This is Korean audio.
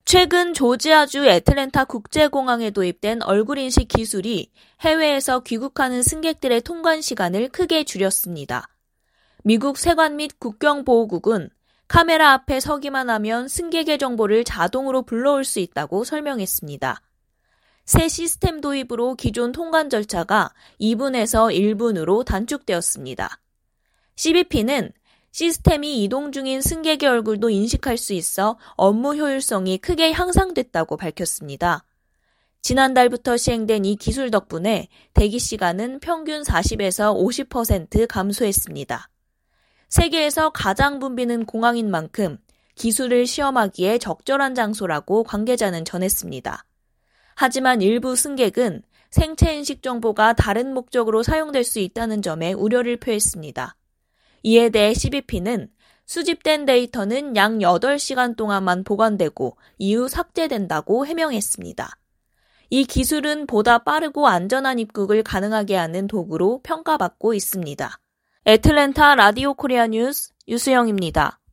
최근 조지아주 애틀랜타 국제공항에 도입된 얼굴인식 기술이 해외에서 귀국하는 승객들의 통관 시간을 크게 줄였습니다. 미국 세관 및 국경보호국은 카메라 앞에 서기만 하면 승객의 정보를 자동으로 불러올 수 있다고 설명했습니다. 새 시스템 도입으로 기존 통관 절차가 2분에서 1분으로 단축되었습니다. CBP는 시스템이 이동 중인 승객의 얼굴도 인식할 수 있어 업무 효율성이 크게 향상됐다고 밝혔습니다. 지난달부터 시행된 이 기술 덕분에 대기 시간은 평균 40에서 50% 감소했습니다. 세계에서 가장 붐비는 공항인 만큼 기술을 시험하기에 적절한 장소라고 관계자는 전했습니다. 하지만 일부 승객은 생체 인식 정보가 다른 목적으로 사용될 수 있다는 점에 우려를 표했습니다. 이에 대해 CBP는 수집된 데이터는 약 8시간 동안만 보관되고 이후 삭제된다고 해명했습니다. 이 기술은 보다 빠르고 안전한 입국을 가능하게 하는 도구로 평가받고 있습니다. 애틀랜타 라디오 코리아 뉴스 유수영입니다.